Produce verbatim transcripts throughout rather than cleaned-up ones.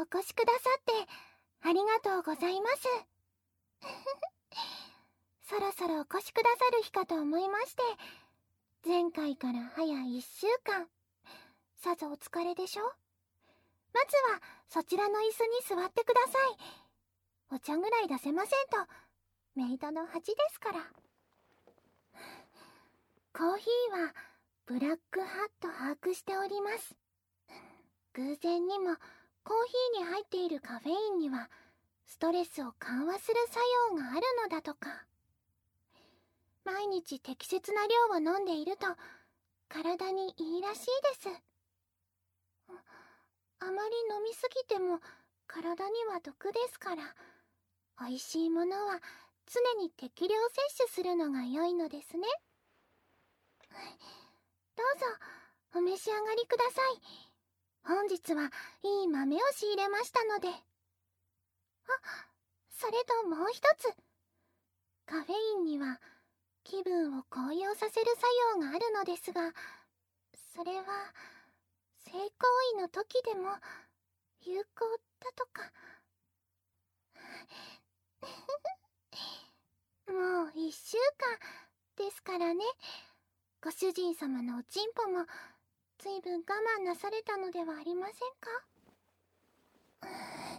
お越しくださってありがとうございます。そろそろお越しくださる日かと思いまして、前回から早いっしゅうかん、さぞお疲れでしょ。まずはそちらの椅子に座ってください。お茶ぐらい出せませんとメイドの恥ですから。コーヒーはブラックハット把握しております。偶然にもコーヒーに入っているカフェインにはストレスを緩和する作用があるのだとか。毎日適切な量を飲んでいると体にいいらしいです。あまり飲みすぎても体には毒ですから、おいしいものは常に適量摂取するのが良いのですね。どうぞお召し上がりください。本日はいい豆を仕入れましたので。あ、それともう一つ。カフェインには気分を高揚させる作用があるのですが、それは性行為の時でも有効だとか。もう一週間ですからね。ご主人様のおちんぽもずいぶん我慢なされたのではありませんか。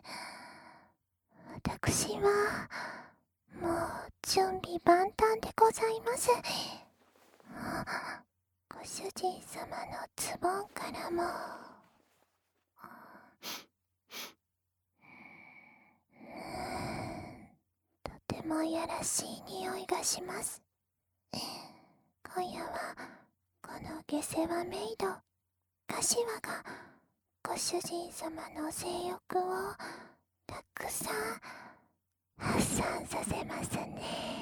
私はもう準備万端でございます。ご主人様のズボンからもとてもいやらしい匂いがします。今夜はこの下世話メイド柏がご主人様の性欲をたくさん発散させますね。